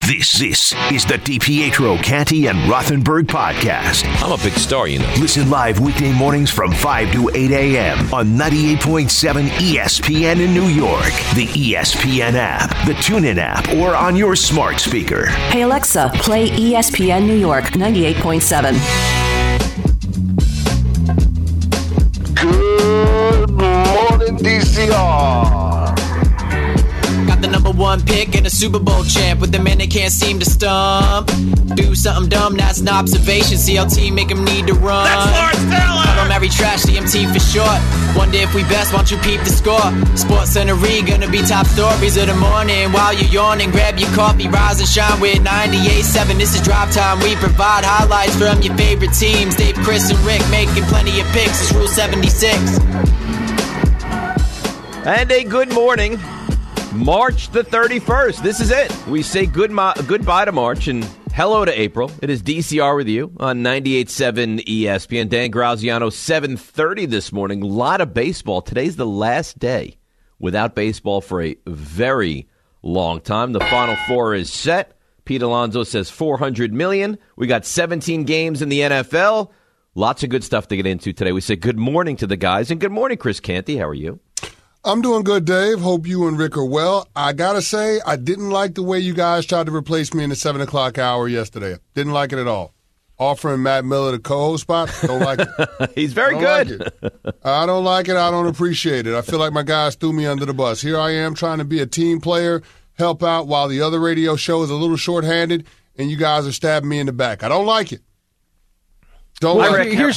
This is the DiPietro, Canty, and Rothenberg podcast. I'm a big star, you know. Listen live weekday mornings from 5 to 8 a.m. on 98.7 ESPN in New York, the ESPN app, the TuneIn app, or on your smart speaker. Hey, Alexa, play ESPN New York 98.7. Good morning, DCR. Got the number one pick and a Super Bowl champ with the man they can't seem to stump. Do something dumb, that's an observation. CLT make him need to run. That's Lawrence Taylor! I don't marry trash, CMT for short. Wonder if we best, won't you peep the score? Sports Center gonna be top stories of the morning. While you're yawning, grab your coffee, rise and shine with 98.7. This is Drive Time. We provide highlights from your favorite teams. Dave, Chris, and Rick making plenty of picks. It's Rule 76. And a good morning. March the 31st. This is it. We say goodbye to March and hello to April. It is DCR with you on 98.7 ESPN. Dan Graziano, 7:30 this morning. A lot of baseball. Today's the last day without baseball for a very long time. The Final Four is set. Pete Alonso says $400 million. We got 17 games in the NFL. Lots of good stuff to get into today. We say good morning to the guys. And good morning, Chris Canty. How are you? I'm doing good, Dave. Hope you and Rick are well. I got to say, I didn't like the way you guys tried to replace me in the 7 o'clock hour yesterday. Didn't like it at all. Offering Matt Miller the co-host spot, don't like it. He's very good. I don't like it. I don't appreciate it. I feel like my guys threw me under the bus. Here I am trying to be a team player, help out while the other radio show is a little shorthanded, and you guys are stabbing me in the back. I don't like it. Don't like it. Here's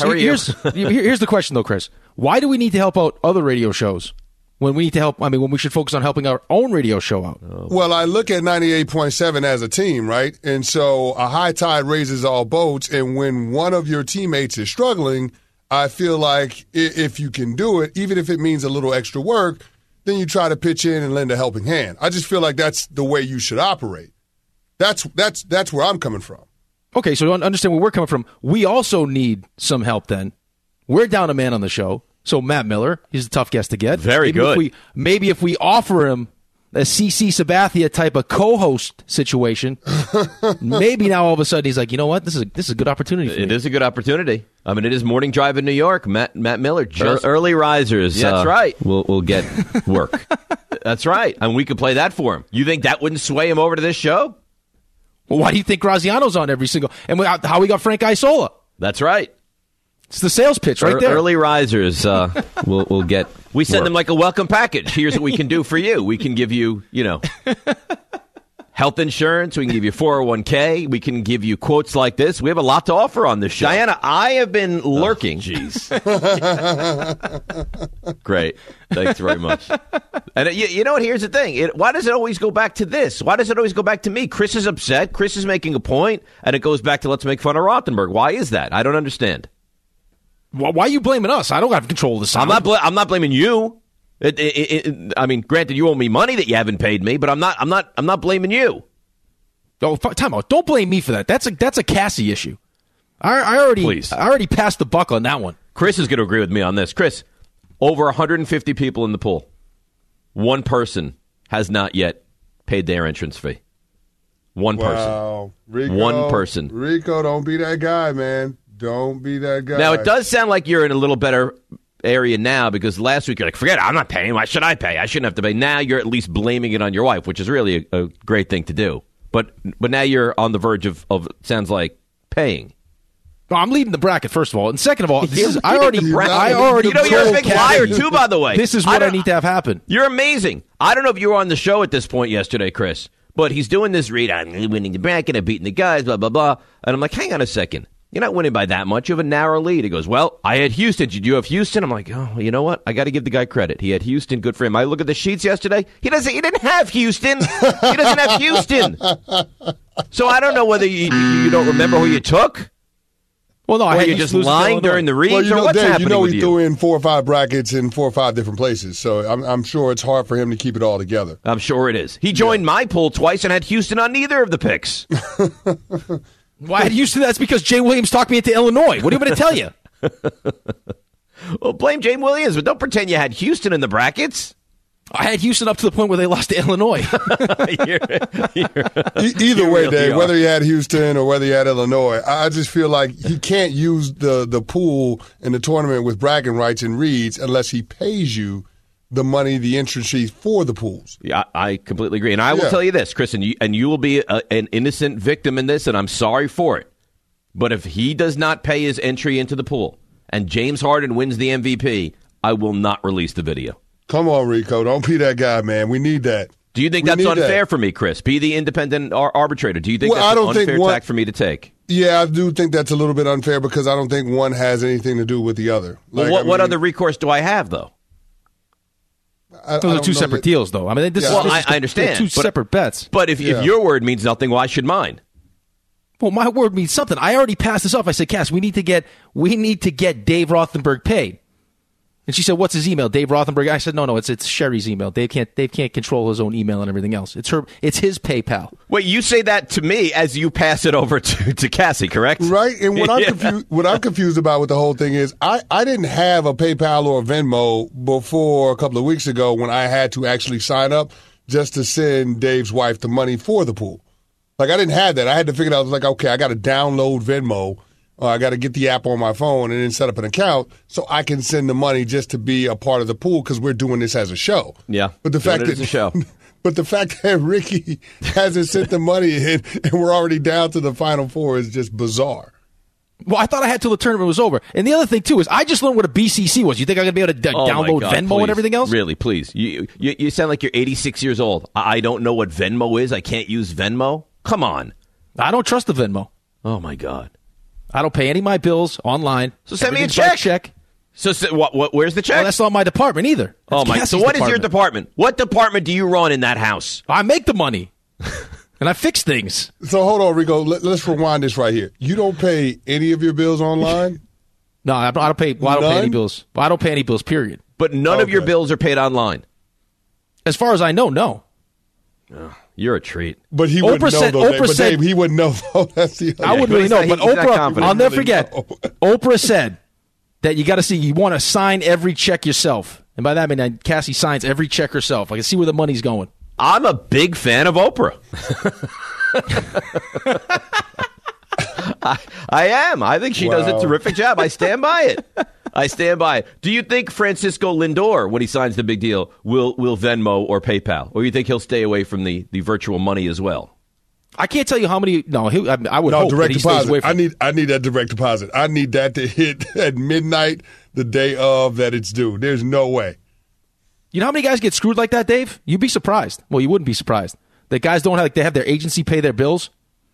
the question, though, Chris. Why do we need to help out other radio shows? When we need to help, when we should focus on helping our own radio show out. Well, I look at 98.7 as a team, right? And so a high tide raises all boats. And when one of your teammates is struggling, I feel like if you can do it, even if it means a little extra work, then you try to pitch in and lend a helping hand. I just feel like that's the way you should operate. That's where I'm coming from. Okay, so to understand where we're coming from, we also need some help then. We're down a man on the show. So Matt Miller, he's a tough guest to get. Very good. Maybe if we offer him a CC Sabathia type of co-host situation, maybe now all of a sudden he's like, you know what, this is a good opportunity for me. It is a good opportunity. I mean, it is morning drive in New York. Matt Miller, just early risers. That's right. We'll get work. That's right. And we could play that for him. You think that wouldn't sway him over to this show? Well, why do you think Graziano's on every single? And how we got Frank Isola? That's right. It's the sales pitch right there. Early risers we'll get. We send them like a welcome package. Here's what we can do for you. We can give you, health insurance. We can give you 401k. We can give you quotes like this. We have a lot to offer on this show. Diana, I have been lurking. Jeez. Great. Thanks very much. And you know what? Here's the thing. Why does it always go back to this? Why does it always go back to me? Chris is upset. Chris is making a point, and it goes back to let's make fun of Rothenberg. Why is that? I don't understand. Why are you blaming us? I don't have control of the sound. I'm not blaming you. I mean, granted, you owe me money that you haven't paid me, but I'm not blaming you. Oh, time out! Don't blame me for that. That's a Cassie issue. I already passed the buck on that one. Chris is going to agree with me on this. Chris, over 150 people in the pool. One person has not yet paid their entrance fee. One person. Rico, one person. Rico, don't be that guy, man. Don't be that guy. Now, it does sound like you're in a little better area now because last week you're like, forget it, I'm not paying. Why should I pay? I shouldn't have to pay. Now you're at least blaming it on your wife, which is really a great thing to do. But now you're on the verge of sounds like paying. Well, I'm leading the bracket, first of all. And second of all, I already you're a big liar, too, by the way. This is what I need to have happen. You're amazing. I don't know if you were on the show at this point yesterday, Chris, but he's doing this read. I'm winning the bracket. I'm beating the guys, blah, blah, blah. And I'm like, hang on a second. You're not winning by that much. You have a narrow lead. He goes, well, I had Houston. Did you have Houston? I'm like, oh, you know what? I got to give the guy credit. He had Houston. Good for him. I look at the sheets yesterday. He didn't have Houston. He doesn't have Houston. So I don't know whether you don't remember who you took. Well, no, or you're just lying during the reads, or what's Dave, happening with you? He threw in 4 or 5 brackets in 4 or 5 different places, so I'm sure it's hard for him to keep it all together. I'm sure it is. He joined my pool twice and had Houston on neither of the picks. Why had Houston? That's because Jay Williams talked me into Illinois. What are you going to tell you? Well, blame Jay Williams, but don't pretend you had Houston in the brackets. I had Houston up to the point where they lost to Illinois. Either way, Dave, whether he had Houston or whether he had Illinois, I just feel like he can't use the pool in the tournament with bragging rights and reads unless he pays you the money, the entrance fees for the pools. Yeah, I completely agree. And I will tell you this, Chris, and you will be an innocent victim in this, and I'm sorry for it. But if he does not pay his entry into the pool and James Harden wins the MVP, I will not release the video. Come on, Rico. Don't be that guy, man. We need that. Do you think that's unfair for me, Chris? Be the independent arbitrator. Do you think that's an unfair tack for me to take? Yeah, I do think that's a little bit unfair because I don't think one has anything to do with the other. Well, what other recourse do I have, though? Those are two separate deals, though. I mean, I understand. Two separate bets. But if your word means nothing, why should mine? Well, my word means something. I already passed this off. I said, Cass, we need to get Dave Rothenberg paid. And she said, "What's his email?" Dave Rothenberg. I said, "No, it's Sherry's email. Dave can't control his own email and everything else. It's his PayPal." Wait, you say that to me as you pass it over to Cassie, correct? Right. And what I'm confused about with the whole thing is I didn't have a PayPal or a Venmo before a couple of weeks ago when I had to actually sign up just to send Dave's wife the money for the pool. Like I didn't have that. I had to figure it out. I was like, okay, I got to download Venmo. I got to get the app on my phone and then set up an account so I can send the money just to be a part of the pool because we're doing this as a show. Yeah, but the fact that it's a show. But the fact that Ricky hasn't sent the money in and we're already down to the Final Four is just bizarre. Well, I thought I had till the tournament was over. And the other thing, too, is I just learned what a BCC was. You think I'm going to be able to download Venmo please. And everything else? Really, please. You sound like you're 86 years old. I don't know what Venmo is. I can't use Venmo. Come on. I don't trust the Venmo. Oh, my God. I don't pay any of my bills online. So send me a check. So what? Where's the check? Well, that's not my department either. That's Cassie's So what is your department? What department do you run in that house? I make the money. And I fix things. So hold on, Rico. Let's rewind this right here. You don't pay any of your bills online? No, I don't pay. Well, I don't pay any bills. I don't pay any bills, period. But none of your bills are paid online? As far as I know, no. Oh, you're a treat. But he wouldn't know, though. But Dave, he wouldn't know, though. That's the other I wouldn't really know. But Oprah, I'll never forget, Oprah said that you want to sign every check yourself. And by that I mean Cassie signs every check herself. I can see where the money's going. I'm a big fan of Oprah. I am. I think she does a terrific job. I stand by it. Do you think Francisco Lindor, when he signs the big deal, will Venmo or PayPal? Or you think he'll stay away from the virtual money as well? I can't tell you how many. No, I would hope direct that he deposit. stays away from I need that direct deposit. I need that to hit at midnight the day of that it's due. There's no way. You know how many guys get screwed like that, Dave? You'd be surprised. Well, you wouldn't be surprised. That guys don't have, they have their agency pay their bills,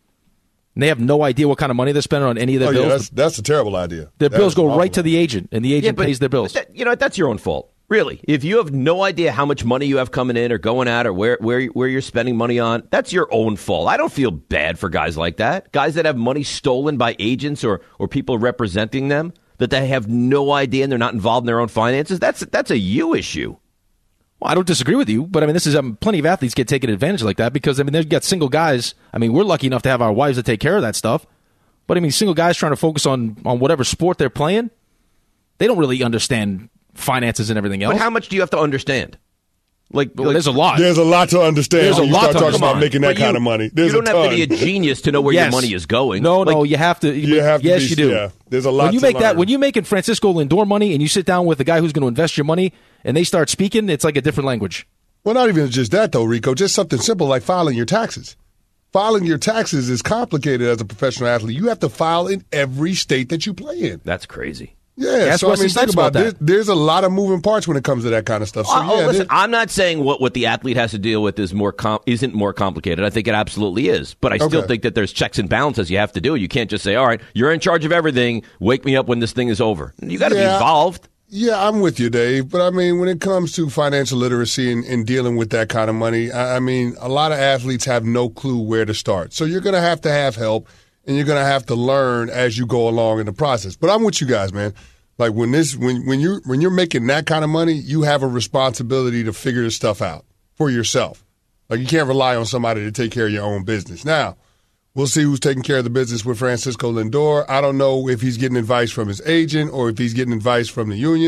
and they have no idea what kind of money they're spending on any of their bills. That's a terrible idea. Their bills go right to the agent, and the agent pays their bills. That's your own fault. Really. If you have no idea how much money you have coming in or going out or where you're spending money on, that's your own fault. I don't feel bad for guys like that. Guys that have money stolen by agents or people representing them, that they have no idea and they're not involved in their own finances, that's a you issue. Well, I don't disagree with you, but I mean, this is plenty of athletes get taken advantage like that because I mean, they've got single guys. I mean, we're lucky enough to have our wives that take care of that stuff, but I mean, single guys trying to focus on whatever sport they're playing, they don't really understand finances and everything else. But how much do you have to understand? There's a lot. There's a lot to understand. There's when a lot you start talking about making that kind of money. You don't have to be a genius to know where your money is going. No, you have to. Yes, you do. Yeah, there's a lot. When you make that, when you're making Francisco Lindor money, and you sit down with the guy who's going to invest your money, and they start speaking, it's like a different language. Well, not even just that, though, Rico. Just something simple like filing your taxes. Filing your taxes is complicated as a professional athlete. You have to file in every state that you play in. That's crazy. Yeah, so I mean, think about it. There's a lot of moving parts when it comes to that kind of stuff. So, listen, I'm not saying what the athlete has to deal with is isn't more complicated. I think it absolutely is. But I still think that there's checks and balances you have to do. You can't just say, all right, you're in charge of everything. Wake me up when this thing is over. You got to be involved. Yeah, I'm with you, Dave. But, I mean, when it comes to financial literacy and dealing with that kind of money, I mean, a lot of athletes have no clue where to start. So you're going to have help, and you're going to have to learn as you go along in the process. But I'm with you guys, man. Like when you're making that kind of money, you have a responsibility to figure this stuff out for yourself. Like you can't rely on somebody to take care of your own business. Now, we'll see who's taking care of the business with Francisco Lindor. I don't know if he's getting advice from his agent or if he's getting advice from the union.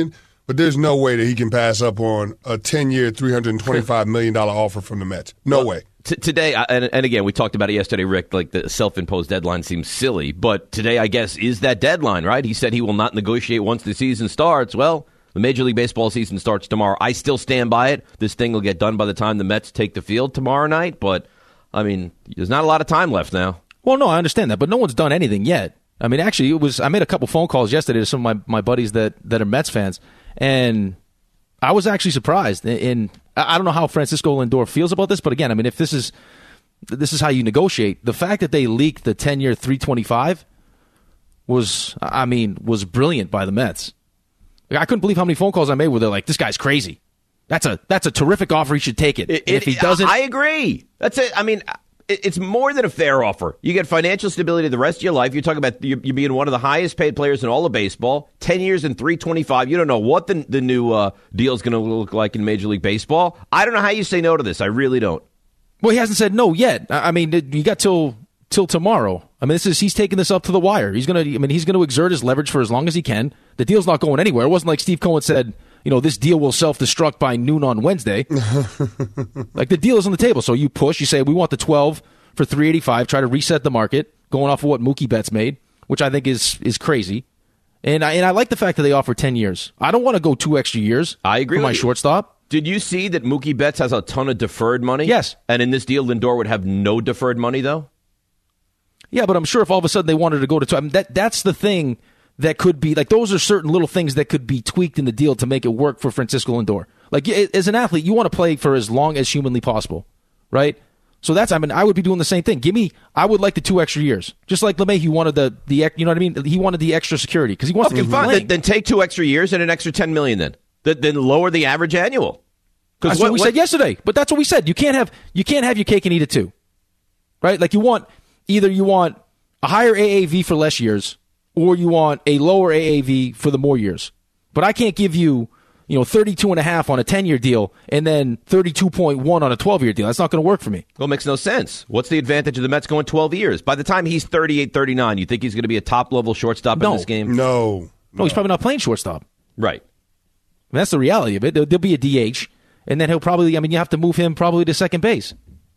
But there's no way that he can pass up on a 10-year, $325 million offer from the Mets. No way. Today, and again, we talked about it yesterday, Rick, like the self-imposed deadline seems silly. But today, I guess, is that deadline, right? He said he will not negotiate once the season starts. Well, the Major League Baseball season starts tomorrow. I still stand by it. This thing will get done by the time the Mets take the field tomorrow night. But, I mean, there's not a lot of time left now. Well, no, I understand that. But no one's done anything yet. I mean, actually, I made a couple phone calls yesterday to some of my buddies that are Mets fans. And I was actually surprised. And I don't know how Francisco Lindor feels about this. But, again, I mean, if this is how you negotiate, the fact that they leaked the 10-year $325 was brilliant by the Mets. I couldn't believe how many phone calls I made where they're like, this guy's crazy. That's a terrific offer. He should take it. If he doesn't, I agree. That's it. I mean, it's more than a fair offer. You get financial stability the rest of your life. You're talking about you being one of the highest paid players in all of baseball. 10 years and $325. You don't know what the new deal is going to look like in Major League Baseball. I don't know how you say no to this. I really don't. Well, he hasn't said no yet. I mean, you got till tomorrow. I mean, he's taking this up to the wire. He's going to exert his leverage for as long as he can. The deal's not going anywhere. It wasn't like Steve Cohen said, this deal will self-destruct by noon on Wednesday. Like, the deal is on the table. So you push, you say, we want the 12 for $385, try to reset the market, going off of what Mookie Betts made, which I think is crazy. And I like the fact that they offer 10 years. I don't want to go 2 extra years. I agree for my shortstop. Did you see that Mookie Betts has a ton of deferred money? Yes. And in this deal, Lindor would have no deferred money, though? Yeah, but I'm sure if all of a sudden they wanted to go to 2, I mean, that's the thing that could be, like, those are certain little things that could be tweaked in the deal to make it work for Francisco Lindor. Like, as an athlete, you want to play for as long as humanly possible, right? So I would be doing the same thing. I would like the 2 extra years. Just like LeMahieu wanted the you know what I mean? He wanted the extra security because he wants to keep playing. Then take 2 extra years and an extra $10 million then lower the average annual. That's what we said yesterday. But that's what we said. You can't have your cake and eat it too. Right? Like, you want a higher AAV for less years, or you want a lower AAV for the more years. But I can't give you, 32.5 on a 10-year deal and then 32.1 on a 12-year deal. That's not going to work for me. Well, it makes no sense. What's the advantage of the Mets going 12 years? By the time he's 38, 39, you think he's going to be a top-level shortstop in this game? No, he's probably not playing shortstop. Right. I mean, that's the reality of it. There'll be a DH, and then he'll probably, you have to move him probably to second base.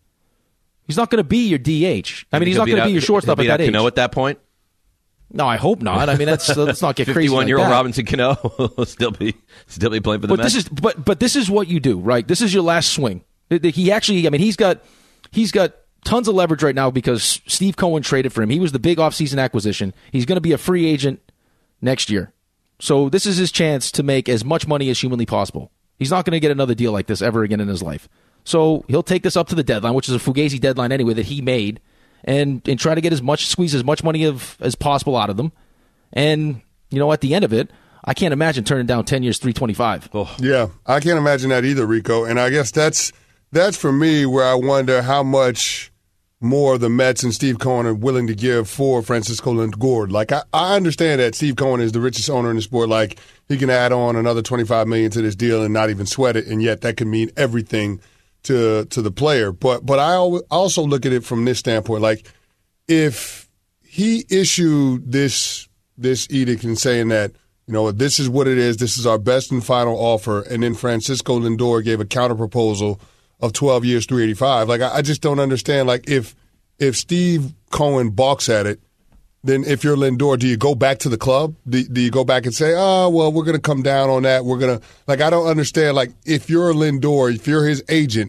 He's not going to be your DH. I mean, he's not going to be your shortstop at that age. Cano at that point? No, I hope not. I mean, let's not get crazy. 51-year-old Robinson Cano will still be playing for the Mets. But this is what you do, right? This is your last swing. He actually, I mean, he's got tons of leverage right now because Steve Cohen traded for him. He was the big offseason acquisition. He's going to be a free agent next year. So this is his chance to make as much money as humanly possible. He's not going to get another deal like this ever again in his life. So he'll take this up to the deadline, which is a Fugazi deadline anyway that he made, and try to squeeze as much money as possible out of them. And, at the end of it, I can't imagine turning down 10 years, $325. Oh. Yeah, I can't imagine that either, Rico. And I guess that's for me where I wonder how much more the Mets and Steve Cohen are willing to give for Francisco Lindor. Like, I understand that Steve Cohen is the richest owner in the sport. Like, he can add on another $25 million to this deal and not even sweat it, and yet that could mean everything to the player. But I also look at it from this standpoint. Like, if he issued this edict and saying that, this is what it is, this is our best and final offer, and then Francisco Lindor gave a counter proposal of 12 years, $385. Like, I just don't understand. Like, if Steve Cohen balks at it, then if you're Lindor, do you go back to the club? Do you go back and say, oh, well, we're going to come down on that. We're going to – like, I don't understand. Like, if you're Lindor, if you're his agent,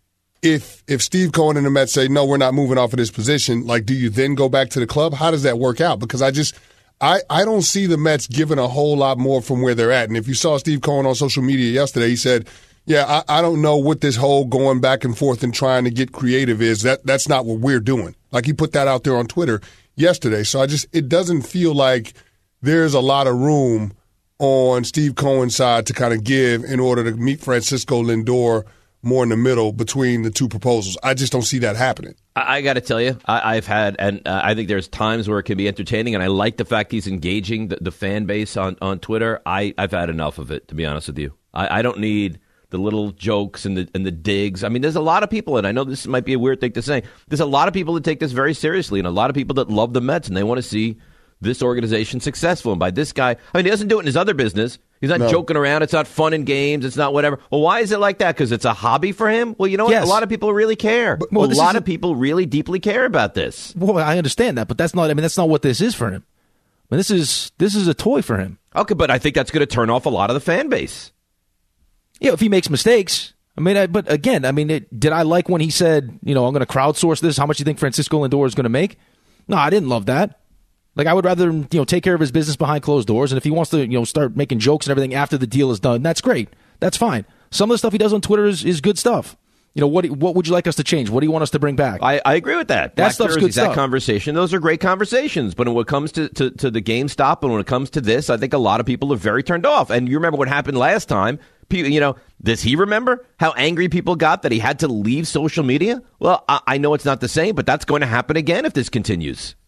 if Steve Cohen and the Mets say, no, we're not moving off of this position, like, do you then go back to the club? How does that work out? Because I don't see the Mets giving a whole lot more from where they're at. And if you saw Steve Cohen on social media yesterday, he said, yeah, I don't know what this whole going back and forth and trying to get creative is. That's not what we're doing. Like, he put that out there on Twitter yesterday. So it doesn't feel like there's a lot of room on Steve Cohen's side to kind of give in order to meet Francisco Lindor more in the middle between the two proposals. I just don't see that happening. I got to tell you, I've had, and I think there's times where it can be entertaining, and I like the fact he's engaging the fan base on Twitter. I've had enough of it, to be honest with you. I don't need the little jokes and the digs. I mean, there's a lot of people, and I know this might be a weird thing to say, there's a lot of people that take this very seriously, and a lot of people that love the Mets, and they want to see this organization successful. And by this guy, I mean, he doesn't do it in his other business. He's not joking around. It's not fun and games. It's not whatever. Well, why is it like that? Because it's a hobby for him? Well, you know what? Yes. A lot of people really care. Well, a lot of people really deeply care about this. Well, I understand that, but that's not what this is for him. I mean, this is a toy for him. Okay, but I think that's going to turn off a lot of the fan base. Yeah, if he makes mistakes. I mean, but again, did I like when he said, I'm going to crowdsource this? How much do you think Francisco Lindor is going to make? No, I didn't love that. Like, I would rather him, take care of his business behind closed doors. And if he wants to, start making jokes and everything after the deal is done, that's great. That's fine. Some of the stuff he does on Twitter is good stuff. What would you like us to change? What do you want us to bring back? I agree with that. That stuff's good stuff. That conversation, those are great conversations. But when it comes to the GameStop and when it comes to this, I think a lot of people are very turned off. And you remember what happened last time. People, does he remember how angry people got that he had to leave social media? Well, I know it's not the same, but that's going to happen again if this continues.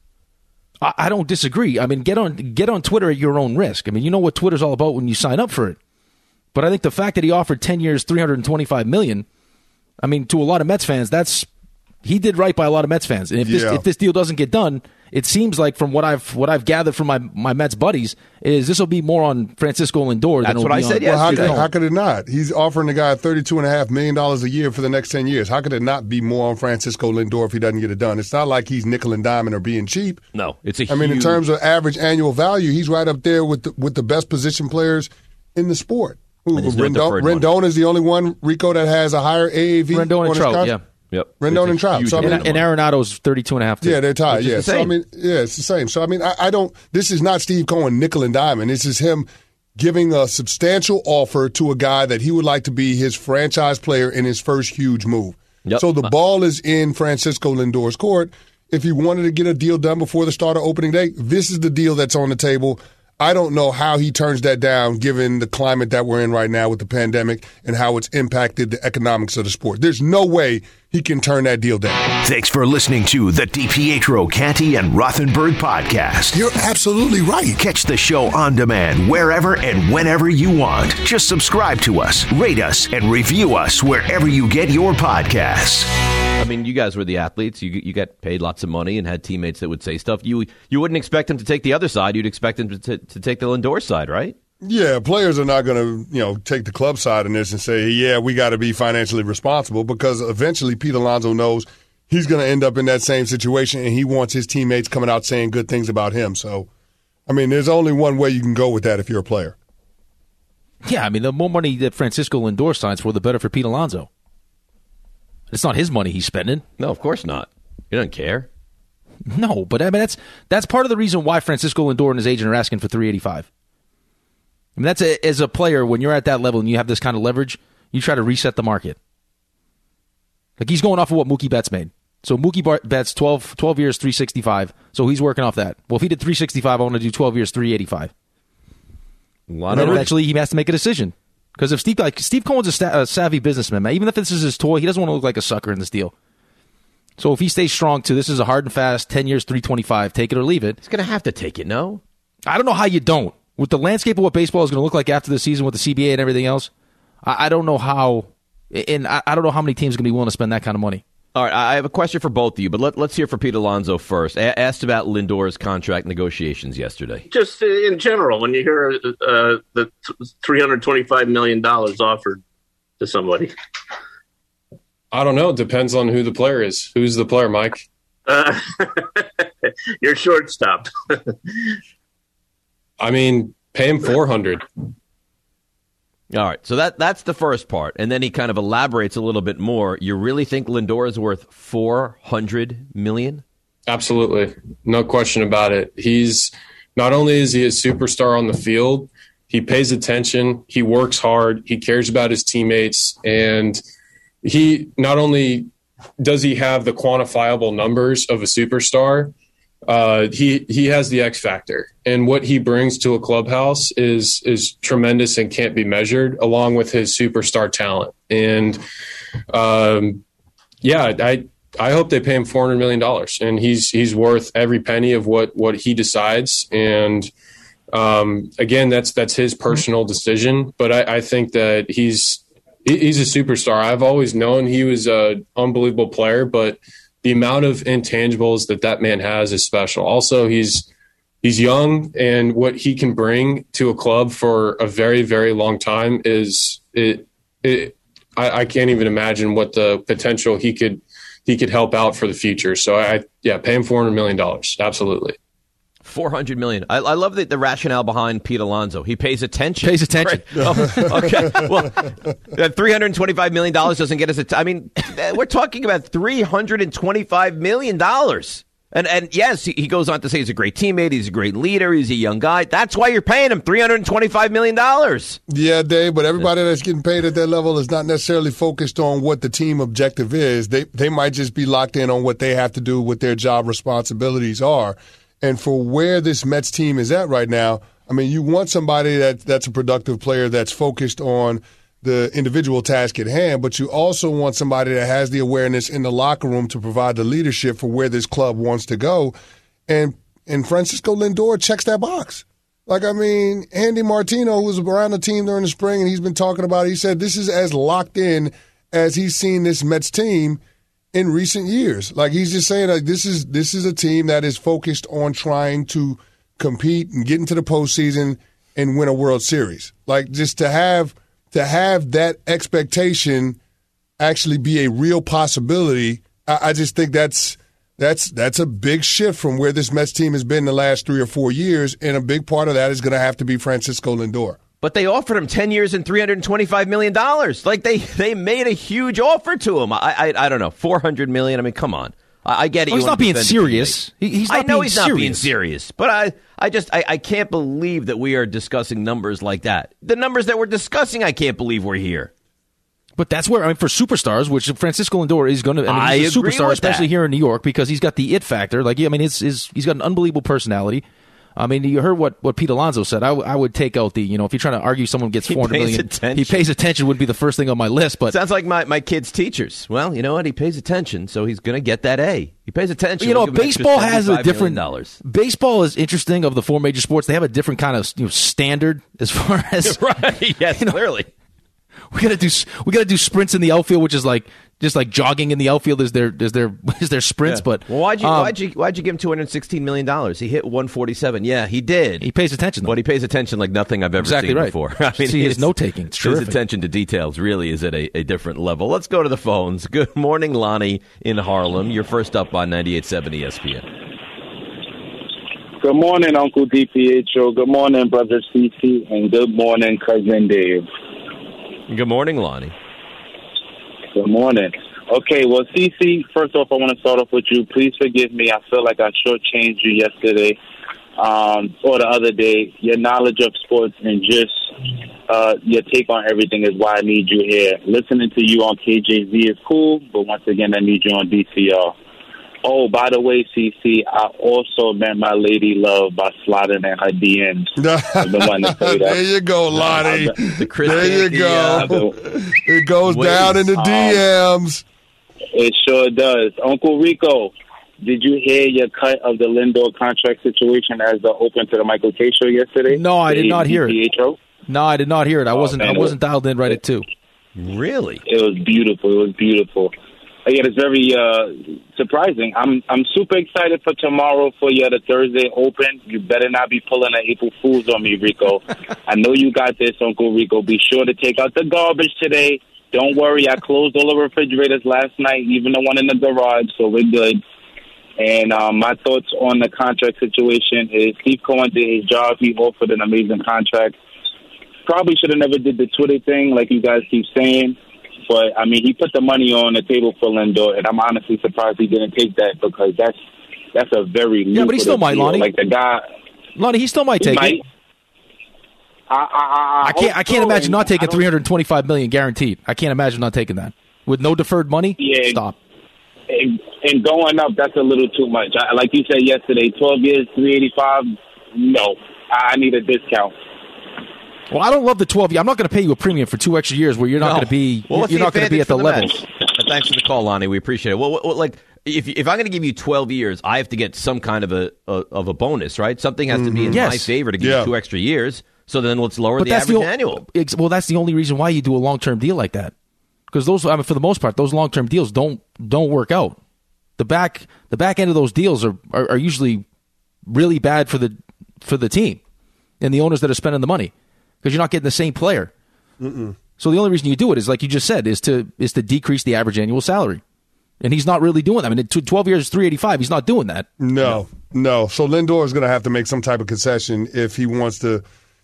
I don't disagree. I mean, get on Twitter at your own risk. I mean, you know what Twitter's all about when you sign up for it. But I think the fact that he offered 10 years, $325 million, I mean, to a lot of Mets fans, he did right by a lot of Mets fans. And if this deal doesn't get done, it seems like from what I've gathered from my Mets buddies is this will be more on Francisco Lindor. That's what I said yesterday. Well, how could it not? He's offering the guy $32.5 million a year for the next 10 years. How could it not be more on Francisco Lindor if he doesn't get it done? It's not like he's nickel and diming or being cheap. No, it's a I mean, in terms of average annual value, he's right up there with the best position players in the sport. Rendon is the only one, Rico, that has a higher AAV. Rendon and Trout, yeah. Yep. Rendon and Trout. So, and Arenado's 32.5. Yeah, they're tied. Yeah. So it's the same. So I don't. This is not Steve Cohen nickel and diamond. This is him giving a substantial offer to a guy that he would like to be his franchise player in his first huge move. Yep. So the ball is in Francisco Lindor's court. If he wanted to get a deal done before the start of opening day, this is the deal that's on the table. I don't know how he turns that down given the climate that we're in right now with the pandemic and how it's impacted the economics of the sport. There's no way he can turn that deal down. Thanks for listening to the DiPietro, Canty, and Rothenberg podcast. You're absolutely right. Catch the show on demand wherever and whenever you want. Just subscribe to us, rate us, and review us wherever you get your podcasts. I mean, you guys were the athletes. You got paid lots of money and had teammates that would say stuff. You wouldn't expect them to take the other side. You'd expect them to take the Lindor side, right? Yeah, players are not going to, take the club side in this and say, yeah, we got to be financially responsible because eventually Pete Alonso knows he's going to end up in that same situation and he wants his teammates coming out saying good things about him. So, I mean, there's only one way you can go with that if you're a player. Yeah, I mean, the more money that Francisco Lindor signs for, the better for Pete Alonso. It's not his money he's spending. No, of course not. He doesn't care. No, but I mean that's part of the reason why Francisco Lindor and his agent are asking for $385. I mean, that's as a player, when you're at that level and you have this kind of leverage, you try to reset the market. Like he's going off of what Mookie Betts made. So Mookie Betts 12 years, 365. So he's working off that. Well, if he did 365, I want to do 12 years, 385. And eventually he has to make a decision. Because if Steve Cohen's a savvy businessman, man, even if this is his toy, he doesn't want to look like a sucker in this deal. So if he stays strong to this is a hard and fast 10 years, 325, take it or leave it. He's going to have to take it, no? I don't know how you don't. With the landscape of what baseball is going to look like after the season with the CBA and everything else, I don't know how, and I don't know how many teams are going to be willing to spend that kind of money. All right, I have a question for both of you, but let's hear from Pete Alonso first. Asked about Lindor's contract negotiations yesterday. Just in general, when you hear the $325 million offered to somebody. I don't know. It depends on who the player is. Who's the player, Mike? Your shortstop. I mean, pay him $400. All right, so that's the first part, and then he kind of elaborates a little bit more. You really think Lindor is worth $400 million? Absolutely, no question about it. He's not only is he a superstar on the field, he pays attention, he works hard, he cares about his teammates, and he not only does he have the quantifiable numbers of a superstar. He has the X factor, and what he brings to a clubhouse is tremendous and can't be measured, along with his superstar talent. And I hope they pay him $400 million, and he's worth every penny of what he decides. And again, that's his personal decision, but I think that he's a superstar. I've always known he was an unbelievable player, but the amount of intangibles that man has is special. Also, he's he's young, and what he can bring to a club for a very, very long time is I can't even imagine what the potential he could help out for the future. So pay him $400 million. Absolutely. $400 million. I love the rationale behind Pete Alonso. He pays attention. Attention. Oh, okay. Well, $325 million doesn't get us we're talking about $325 million. And yes, he goes on to say he's a great teammate. He's a great leader. He's a young guy. That's why you're paying him $325 million. Yeah, Dave, but everybody that's getting paid at that level is not necessarily focused on what the team objective is. They might just be locked in on what they have to do, what their job responsibilities are. And for where this Mets team is at right now, you want somebody that's a productive player that's focused on the individual task at hand, but you also want somebody that has the awareness in the locker room to provide the leadership for where this club wants to go. And Francisco Lindor checks that box. Andy Martino, who was around the team during the spring, and he's been talking about it, he said this is as locked in as he's seen this Mets team in recent years. He's just saying this is a team that is focused on trying to compete and get into the postseason and win a World Series. Just to have that expectation actually be a real possibility, I just think that's a big shift from where this Mets team has been the last 3 or 4 years, and a big part of that is going to have to be Francisco Lindor. But they offered him 10 years and $325 million. They made a huge offer to him. I don't know, $400 million. Come on. I get it. He's not being serious. He's not being serious. But I can't believe that we are discussing numbers like that. The numbers that we're discussing, I can't believe we're here. But that's where, for superstars, which Francisco Lindor is going to, he's a superstar, especially here in New York, because he's got the it factor. He's got an unbelievable personality. You heard what Pete Alonso said. I would take out the, if you're trying to argue someone gets $400 million, he pays attention would be the first thing on my list. But sounds like my kid's teachers. Well, you know what? He pays attention, so he's going to get that A. He pays attention. Baseball has a different. Baseball is interesting. Of the 4 major sports, they have a different kind of standard as far as right. Yes, clearly. We gotta do sprints in the outfield, which is just like jogging in the outfield is their sprints. Yeah. But well, why'd you give him $216 million? He hit 147. Yeah, he did. He pays attention, though. But he pays attention like nothing I've ever seen before. See his note taking. It's terrific. His attention to details really is at a different level. Let's go to the phones. Good morning, Lonnie in Harlem. You're first up on 98.7 ESPN. Good morning, Uncle DiPietro. Good morning, Brother CC, and good morning, Cousin Dave. Good morning, Lonnie. Good morning. Okay, well, CC, first off, I want to start off with you. Please forgive me. I feel like I shortchanged you yesterday or the other day. Your knowledge of sports and just your take on everything is why I need you here. Listening to you on KJZ is cool, but once again, I need you on DCR. Oh, by the way, CC, I also met my lady love by sliding in her DMs. I've been wanting to say that. There you go, Lonnie. There you go. It goes down in the DMs. It sure does. Uncle Rico, did you hear your cut of the Lindor contract situation as the open to the Michael K show yesterday? No, I did not hear it. Pietro? No, I did not hear it. I wasn't dialed in right at 2. Really? It was beautiful. Yeah, it's very surprising. I'm super excited for tomorrow for the Thursday Open. You better not be pulling an April Fool's on me, Rico. I know you got this, Uncle Rico. Be sure to take out the garbage today. Don't worry, I closed all the refrigerators last night, even the one in the garage, so we're good. And my thoughts on the contract situation is Steve Cohen did his job. He offered an amazing contract. Probably should have never did the Twitter thing like you guys keep saying. But, he put the money on the table for Lindor, and I'm honestly surprised he didn't take that because that's a very lucrative but he still might, deal. Lonnie. Like the guy, Lonnie, he still might take it. I can't imagine not taking $325 million guaranteed. I can't imagine not taking that with no deferred money. Yeah, stop. And going up, that's a little too much. Like you said yesterday, 12 years, $385. No, I need a discount. Well, I don't love the 12 years. I'm not going to pay you a premium for 2 extra years where you're not going to be. You're not going to be at the level. Thanks for the call, Lonnie. We appreciate it. Well, if I'm going to give you 12 years, I have to get some kind of a bonus, right? Something has to be in my favor to give you 2 extra years. So then let's lower the average annual. Well, that's the only reason why you do a long-term deal like that. Because those, for the most part, those long-term deals don't work out. The back end of those deals are usually really bad for the for the team and the owners that are spending the money because you're not getting the same player. So the only reason you do it is, like you just said, is to decrease the average annual salary. And he's not really doing that. I mean, 12 years, $385. He's not doing that. No. So Lindor is going to have to make some type of concession if he wants to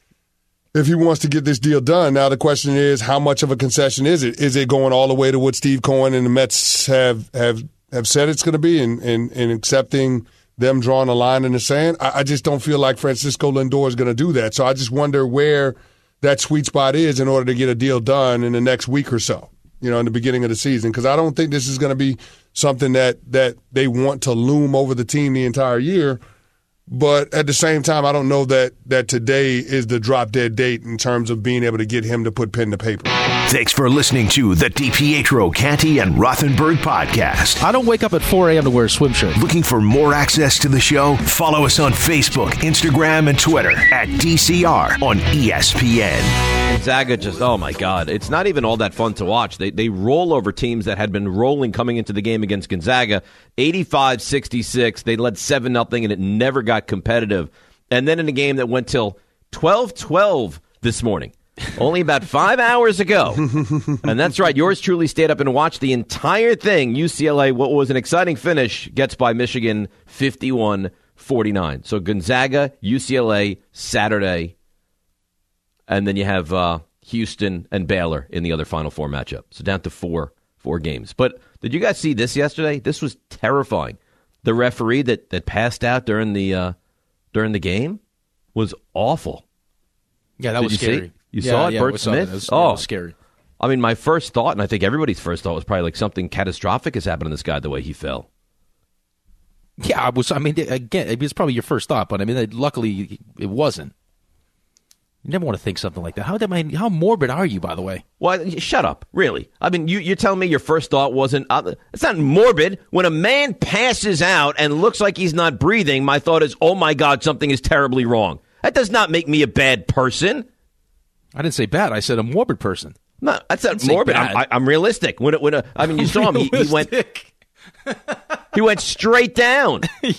get this deal done. Now the question is, how much of a concession is it? Is it going all the way to what Steve Cohen and the Mets have said it's going to be, and accepting them drawing a line in the sand? I just don't feel like Francisco Lindor is going to do that. So I just wonder where that sweet spot is in order to get a deal done in the next week or so, in the beginning of the season. Because I don't think this is going to be something that they want to loom over the team the entire year. But at the same time, I don't know that today is the drop-dead date in terms of being able to get him to put pen to paper. Thanks for listening to the DiPietro, Canty, and Rothenberg podcast. I don't wake up at 4 a.m. to wear a swim shirt. Looking for more access to the show? Follow us on Facebook, Instagram, and Twitter at DCR on ESPN. Gonzaga just, oh my God, it's not even all that fun to watch. They roll over teams that had been rolling coming into the game against Gonzaga. 85-66, they led 7-0, and it never got competitive. And then in a game that went till 12-12 this morning, only about 5 hours ago. And that's right, yours truly stayed up and watched the entire thing. UCLA, what was an exciting finish, gets by Michigan 51-49. So Gonzaga, UCLA, Saturday. And then you have Houston and Baylor in the other Final Four matchup. So down to four games. But did you guys see this yesterday? This was terrifying. The referee that passed out during the game was awful. Yeah, that was scary. You saw it, Bert Smith? It was scary. I mean, my first thought, and I think everybody's first thought, was probably like something catastrophic has happened to this guy the way he fell. Yeah, again, it was probably your first thought, but I mean, luckily it wasn't. You never want to think something like that. How morbid are you, by the way? Well, shut up. Really? I mean, you're telling me your first thought wasn't... it's not morbid. When a man passes out and looks like he's not breathing, my thought is, oh my God, something is terribly wrong. That does not make me a bad person. I didn't say bad. I said a morbid person. No, that's not morbid. I'm realistic. I mean, you saw him. He went... He went straight down.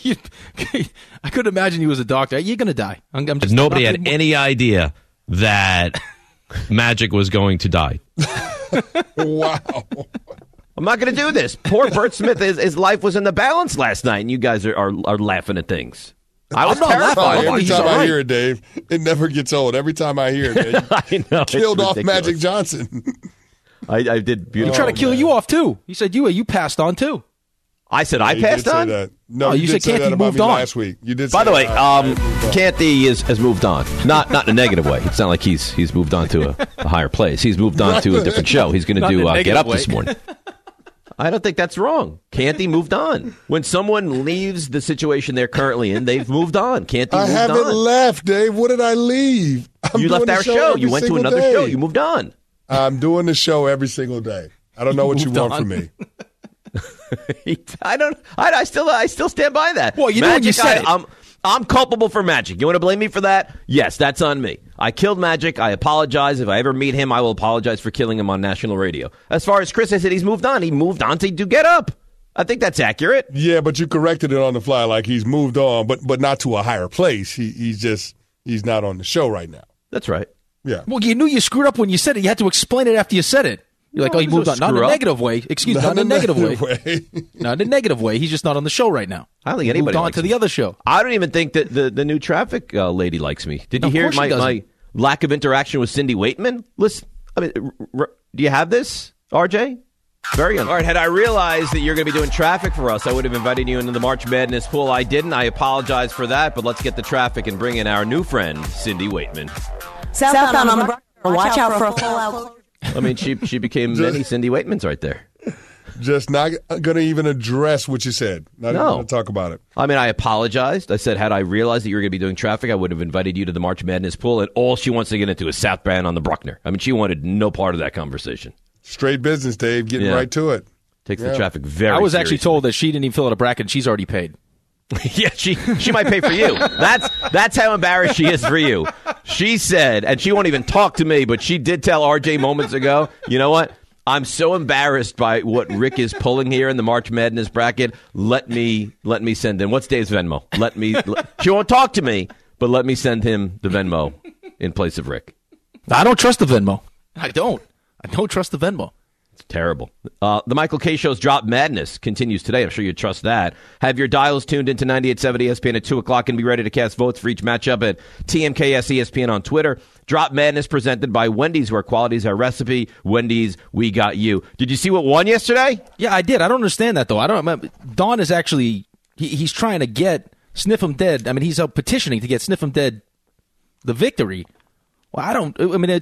I could imagine he was a doctor. You're going to die. Nobody had any idea that Magic was going to die. Wow. I'm not going to do this. Poor Bert Smith, his life was in the balance last night, and you guys are laughing at things. I was terrified. Every time I hear it, Dave, it never gets old. Every time I hear it, Dave, I know, killed off Magic Johnson. I did beautiful. He tried to kill you off, too. He said you passed on, too. I said I passed on? That. No, you said Canty moved on last week. You did. By the way, Canty has moved on. Not in a negative way. It's not like he's moved on to a higher place. He's moved on to a different show. He's going to do Get Up this morning. I don't think that's wrong. Canty moved on. When someone leaves the situation they're currently in, they've moved on. Canty moved on. I haven't left, Dave. What did I leave? You left our show. You went to another show. You moved on. I'm doing the show every single day. I don't know what you want from me. I still stand by that. Well, you know what you said. I'm culpable for Magic. You want to blame me for that? Yes, that's on me. I killed Magic. I apologize. If I ever meet him, I will apologize for killing him on national radio. As far as Chris, I said he's moved on. He moved on to do Get Up. I think that's accurate. Yeah, but you corrected it on the fly, like he's moved on, but not to a higher place. He's not on the show right now. That's right. Yeah. Well, you knew you screwed up when you said it. You had to explain it after you said it. You're like, he moved on. Not in a negative way. Excuse me, not in a negative way. Not in a negative way. He's just not on the show right now. I don't think anybody moved on to the other show. I don't even think that the new traffic lady likes me. Did you hear my lack of interaction with Cindy Waitman? Listen, I mean, do you have this, RJ? Very good. All right, had I realized that you're going to be doing traffic for us, I would have invited you into the March Madness pool. I didn't. I apologize for that, but let's get the traffic and bring in our new friend, Cindy Waitman. Southbound on the Brook. Watch out for a full-out. I mean, she became many Cindy Waitmans right there. Just not going to even address what you said. Not even going to talk about it. I mean, I apologized. I said, had I realized that you were going to be doing traffic, I would have invited you to the March Madness pool, and all she wants to get into is southbound on the Bruckner. I mean, she wanted no part of that conversation. Straight business, Dave. Getting right to it. Takes the traffic very I was seriously. actually told that she didn't even fill out a bracket, and she's already paid. Yeah, she might pay for you. That's how embarrassed she is for you. She said, and she won't even talk to me, but she did tell RJ moments ago, you know what? I'm so embarrassed by what Rick is pulling here in the March Madness bracket. Let me send in. What's Dave's Venmo? She won't talk to me, but let me send him the Venmo in place of Rick. I don't trust the Venmo. I don't trust the Venmo. It's terrible. The Michael K. Show's Drop Madness continues today. I'm sure you trust that. Have your dials tuned into 98.7 ESPN at 2 o'clock and be ready to cast votes for each matchup at TMKS ESPN on Twitter. Drop Madness presented by Wendy's, where quality is our recipe. Wendy's, we got you. Did you see what won yesterday? Yeah, I did. I don't understand that, though. I don't remember. Don is actually, he's trying to get Sniff 'em Dead. I mean, he's out petitioning to get Sniff 'em Dead the victory. Well, I don't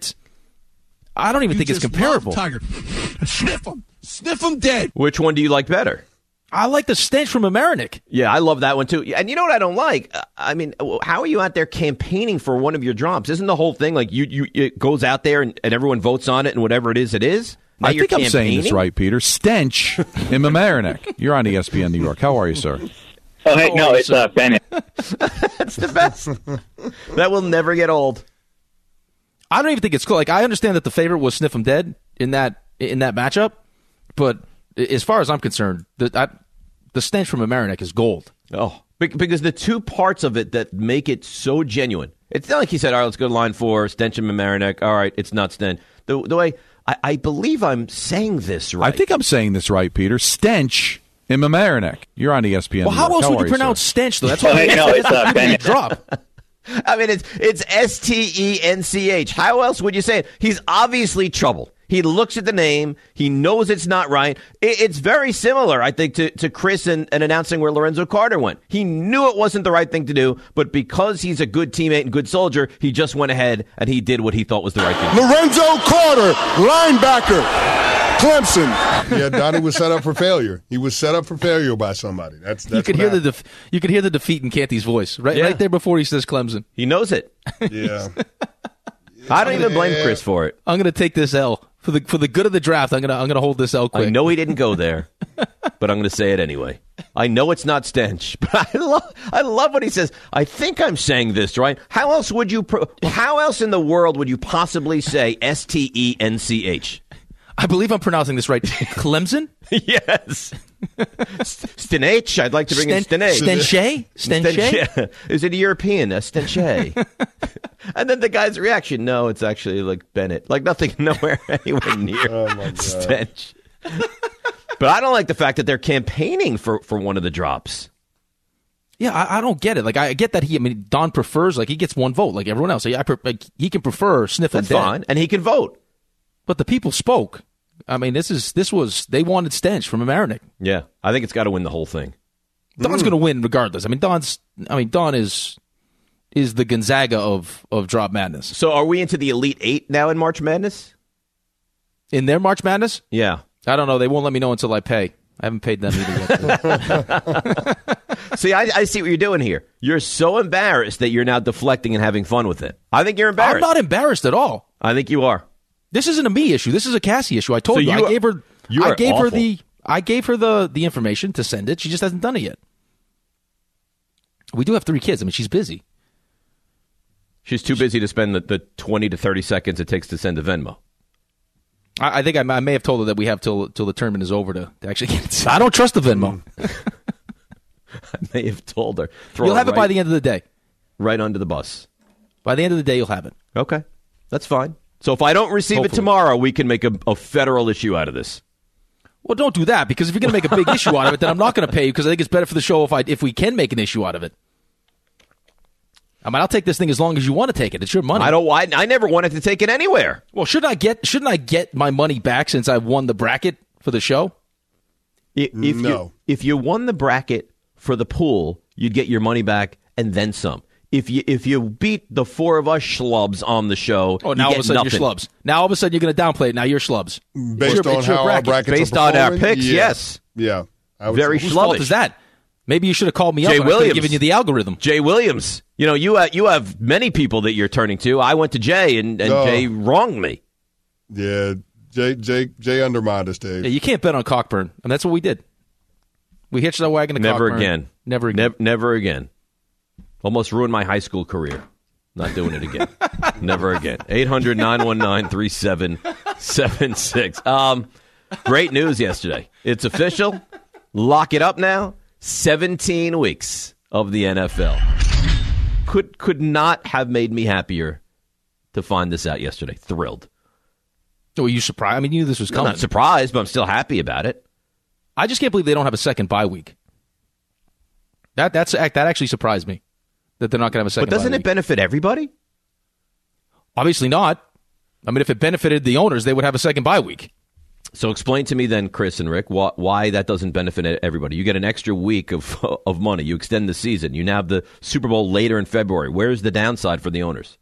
even think it's comparable. Tiger. Sniff them dead. Which one do you like better? I like the stench from Amerenik. Yeah, I love that one too. And you know what I don't like? I mean, how are you out there campaigning for one of your drops? Isn't the whole thing like it goes out there and everyone votes on it and whatever it is, it is? Now I think I'm saying this right, Peter. Stench in Amerenik. You're on ESPN New York. How are you, sir? Oh, hey, no, it's Bennett. That's the best. That will never get old. I don't even think it's cool. Like, I understand that the favorite was Sniff 'em Dead in that matchup, but as far as I'm concerned, the stench from Amerenik is gold. Oh, because the two parts of it that make it so genuine. It's not like he said, all right, let's go to line 4, stench and Amerenik. All right, it's not stench. The way I believe I'm saying this right. I think I'm saying this right, Peter. Stench in Amerenik. You're on ESPN. Well, how else would you pronounce stench, though? That's why it's Bennett. Drop. I mean, it's Stench. How else would you say it? He's obviously troubled. He looks at the name. He knows it's not right. It's very similar, I think, to Chris and announcing where Lorenzo Carter went. He knew it wasn't the right thing to do, but because he's a good teammate and good soldier, he just went ahead and he did what he thought was the right thing to do. Lorenzo Carter, linebacker, Clemson. Yeah, Donnie was set up for failure. He was set up for failure by somebody. That's you could hear the defeat in Canty's voice right there before he says Clemson. He knows it. Yeah. I don't even blame Chris for it. I'm going to take this L for the good of the draft. I'm going to hold this L quick. I know he didn't go there, but I'm going to say it anyway. I know it's not stench, but I love what he says. I think I'm saying this right. How else in the world would you possibly say Stench? I believe I'm pronouncing this right. Clemson? Yes. Stench. I'd like to bring in Stench. Stenche? Is it a European? Stenche. And then the guy's reaction, no, it's actually like Bennett. Like nothing, nowhere, anywhere near stench. But I don't like the fact that they're campaigning for one of the drops. Yeah, I don't get it. Like, I get that Don prefers, like, he gets one vote like everyone else. He can prefer Sniff 'em Dead. That's fine, and he can vote. But the people spoke. I mean, they wanted stench from Amerenik. Yeah, I think it's got to win the whole thing. Don's going to win regardless. I mean, Don is the Gonzaga of Drop Madness. So are we into the Elite Eight now in March Madness? In their March Madness? Yeah. I don't know. They won't let me know until I pay. I haven't paid them either yet. See, I see what you're doing here. You're so embarrassed that you're now deflecting and having fun with it. I think you're embarrassed. I'm not embarrassed at all. I think you are. This isn't a me issue. This is a Cassie issue. I told you. I gave her the information to send it. She just hasn't done it yet. We do have 3 kids. I mean, she's busy. She's too busy to spend the 20 to 30 seconds it takes to send a Venmo. I think I may have told her that we have till the tournament is over to actually get it. I don't trust the Venmo. I may have told her. You'll have it by the end of the day. Right under the bus. By the end of the day, you'll have it. Okay. That's fine. So if I don't receive it tomorrow, we can make a federal issue out of this. Well, don't do that, because if you're going to make a big issue out of it, then I'm not going to pay you, because I think it's better for the show if we can make an issue out of it. I mean, I'll take this thing as long as you want to take it. It's your money. I never wanted to take it anywhere. Well, shouldn't I get my money back since I won the bracket for the show? If you won the bracket for the pool, you'd get your money back and then some. If you beat the 4 of us schlubs on the show, now all of a sudden you're schlubs. Now all of a sudden you're going to downplay it. Now you're schlubs. Based on how our brackets based on our picks, yes. Yeah. Very whose fault is that? Maybe you should have called me Jay up and Williams. I could have given you the algorithm. Jay Williams. You know, you have many people that you're turning to. I went to Jay, and Jay wronged me. Yeah, Jay undermined us, Dave. Yeah, you can't bet on Cockburn, and that's what we did. We hitched our wagon to Cockburn. Never again. Never again. Almost ruined my high school career. Not doing it again. Never again. 800-919-3776. Great news yesterday. It's official. Lock it up now. 17 weeks of the NFL. could not have made me happier to find this out yesterday. Thrilled. So were you surprised? I mean, you knew this was coming. I'm not surprised, but I'm still happy about it. I just can't believe they don't have a second bye week. That actually surprised me that they're not going to have a second. But doesn't it benefit everybody? Obviously not. I mean, if it benefited the owners, they would have a second bye week. So explain to me then, Chris and Rick, why that doesn't benefit everybody. You get an extra week of money. You extend the season. You now have the Super Bowl later in February. Where's the downside for the owners?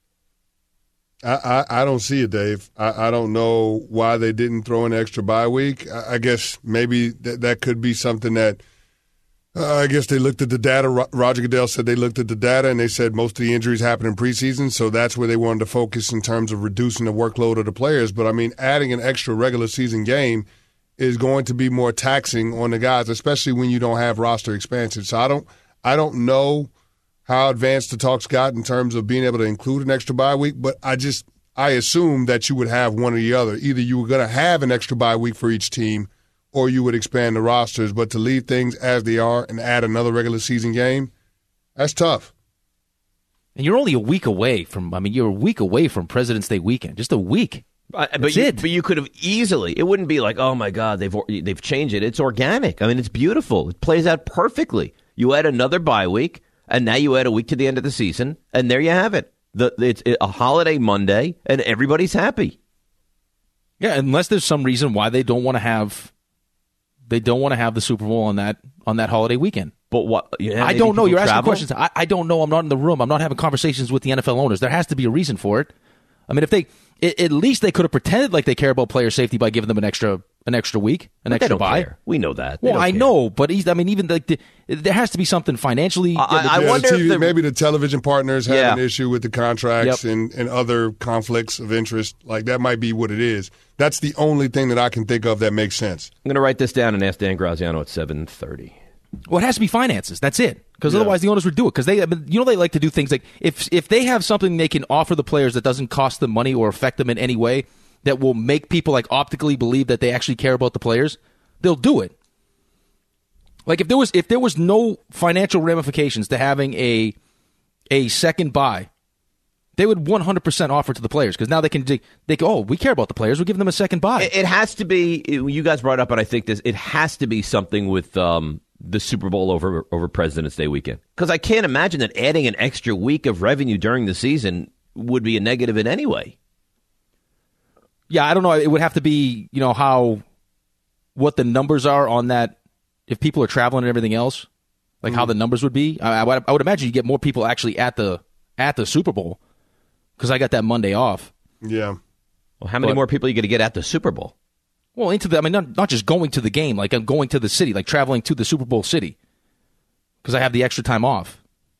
I don't see it, Dave. I don't know why they didn't throw an extra bye week. I guess maybe that could be something that I guess they looked at the data. Roger Goodell said they looked at the data and they said most of the injuries happen in preseason, so that's where they wanted to focus in terms of reducing the workload of the players. But, I mean, adding an extra regular season game is going to be more taxing on the guys, especially when you don't have roster expansion. So I don't know how advanced the talks got in terms of being able to include an extra bye week, but I assume that you would have one or the other. Either you were going to have an extra bye week for each team or you would expand the rosters. But to leave things as they are and add another regular season game, that's tough. And you're only a week away from President's Day weekend. Just a week. But you could have easily. It wouldn't be like, oh, my God, they've changed it. It's organic. I mean, it's beautiful. It plays out perfectly. You add another bye week. And now you add a week to the end of the season, and there you have it. It's a holiday Monday, and everybody's happy. Yeah, unless there's some reason why they don't want to have the Super Bowl on that holiday weekend. But what? I don't know. You're asking questions. I don't know. I'm not in the room. I'm not having conversations with the NFL owners. There has to be a reason for it. I mean, at least they could have pretended like they care about player safety by giving them an extra week, extra bye. Care. We know that. Well, I know, but even there has to be something financially. I wonder if maybe the television partners have an issue with the contracts and other conflicts of interest. Like that might be what it is. That's the only thing that I can think of that makes sense. I'm going to write this down and ask Dan Graziano at 7:30. Well, it has to be finances. That's it. Because otherwise the owners would do it. Because they like to do things like if they have something they can offer the players that doesn't cost them money or affect them in any way that will make people like optically believe that they actually care about the players, they'll do it. Like if there was no financial ramifications to having a second bye, they would 100% offer to the players because now they can we care about the players. We'll give them a second bye. It has to be. You guys brought up, and I think it has to be something with the Super Bowl over President's Day weekend. Because I can't imagine that adding an extra week of revenue during the season would be a negative in any way. Yeah, I don't know. It would have to be, what the numbers are on that. If people are traveling and everything else, like how the numbers would be. I would imagine you get more people actually at the Super Bowl because I got that Monday off. Yeah. Well, how many more people are you going to get at the Super Bowl? Well, not just going to the game, like I'm going to the city, like traveling to the Super Bowl city because I have the extra time off.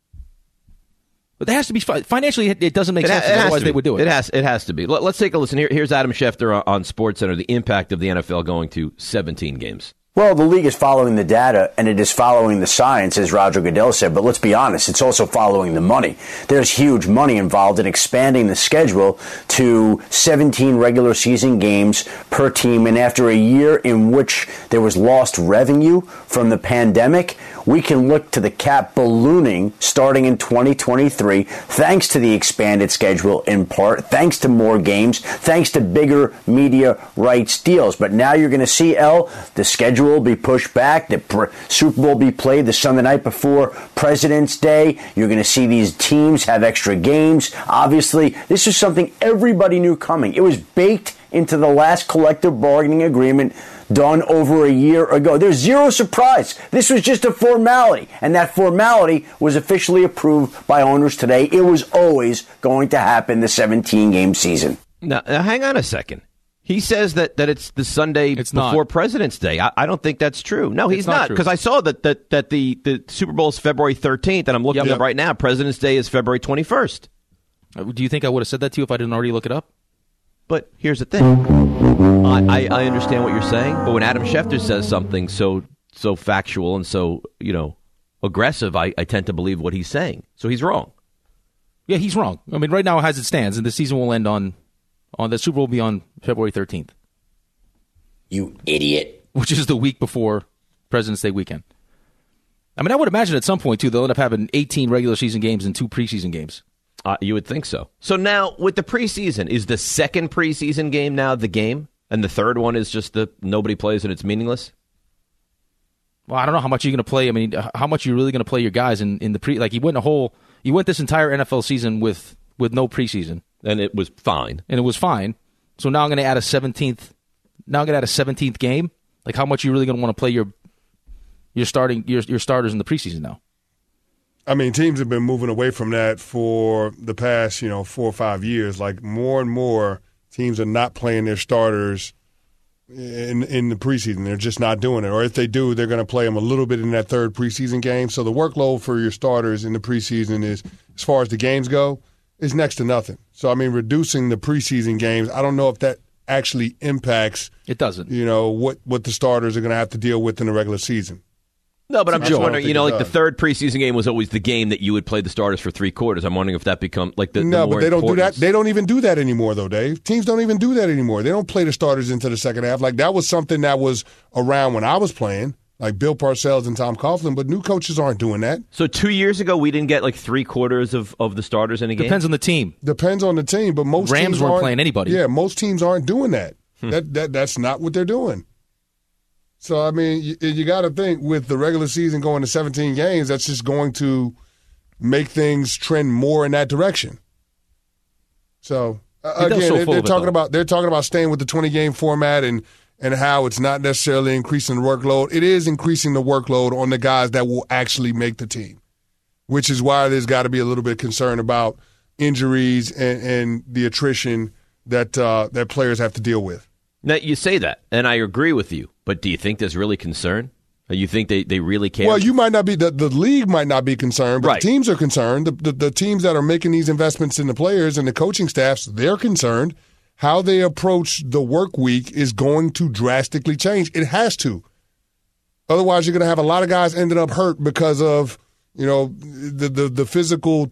But there has to be financially. It doesn't make sense. Otherwise, they would do it. It has to be. Let's take a listen. Here's Adam Schefter on SportsCenter. The impact of the NFL going to 17 games. Well, the league is following the data, and it is following the science, as Roger Goodell said. But let's be honest, it's also following the money. There's huge money involved in expanding the schedule to 17 regular season games per team. And after a year in which there was lost revenue from the pandemic, we can look to the cap ballooning starting in 2023, thanks to the expanded schedule in part, thanks to more games, thanks to bigger media rights deals. But now you're going to see, the schedule will be pushed back, the Super Bowl be played the Sunday night before President's Day. You're going to see these teams have extra games. Obviously, this is something everybody knew coming. It was baked into the last collective bargaining agreement done over a year ago. There's zero surprise. This was just a formality, and that formality was officially approved by owners today. It was always going to happen the 17-game season. Now, hang on a second. He says that it's the Sunday before President's Day. I don't think that's true. No, he's not, because I saw that the Super Bowl is February 13th, and I'm looking up right now. President's Day is February 21st. Do you think I would have said that to you if I didn't already look it up? But here's the thing. I understand what you're saying, but when Adam Schefter says something so factual and so, aggressive, I tend to believe what he's saying. So he's wrong. Yeah, he's wrong. I mean, right now as it stands, and the season will end on the Super Bowl will be on February 13th. You idiot. Which is the week before President's Day weekend. I mean, I would imagine at some point, too, they'll end up having 18 regular season games and 2 preseason games. You would think so. So now, with the preseason, is the second preseason game now the game? And the third one is just the nobody plays and it's meaningless? Well, I don't know how much you're going to play. I mean, how much you're really going to play your guys in the pre. Like, you went this entire NFL season with no preseason, and it was fine. So now I'm going to add a 17th. Now I'm going to add a 17th game. Like, how much are you really going to want to play your starters in the preseason now? I mean, teams have been moving away from that for the past 4 or 5 years. Like, more and more teams are not playing their starters in the preseason. They're just not doing it. Or if they do, they're going to play them a little bit in that third preseason game. So the workload for your starters in the preseason is, as far as the games go, is next to nothing. So, I mean, reducing the preseason games, I don't know if that actually impacts. It doesn't. What the starters are going to have to deal with in the regular season. No, but I'm just wondering, like the third preseason game was always the game that you would play the starters for 3 quarters. I'm wondering if that becomes like the No, more but they don't do that. importance. They don't even do that anymore, though, Dave. Teams don't even do that anymore. They don't play the starters into the second half. Like, that was something that was around when I was playing, like Bill Parcells and Tom Coughlin, but new coaches aren't doing that. So 2 years ago, we didn't get like 3 quarters of the starters in a game? Depends on the team. Depends on the team, but most Rams teams weren't aren't playing anybody. Yeah, most teams aren't doing that. That's not what they're doing. So, I mean, you got to think with the regular season going to 17 games, that's just going to make things trend more in that direction. So, again, they're talking about staying with the 20-game format and how it's not necessarily increasing the workload. It is increasing the workload on the guys that will actually make the team, which is why there's got to be a little bit of concern about injuries and the attrition that players have to deal with. Now, you say that, and I agree with you, but do you think there's really concern? Or you think they really care? Well, you might not be, the league might not be concerned, but right. The teams are concerned. The teams that are making these investments in the players and the coaching staffs, they're concerned. How they approach the work week is going to drastically change. It has to. Otherwise, you're going to have a lot of guys ending up hurt because of, the physical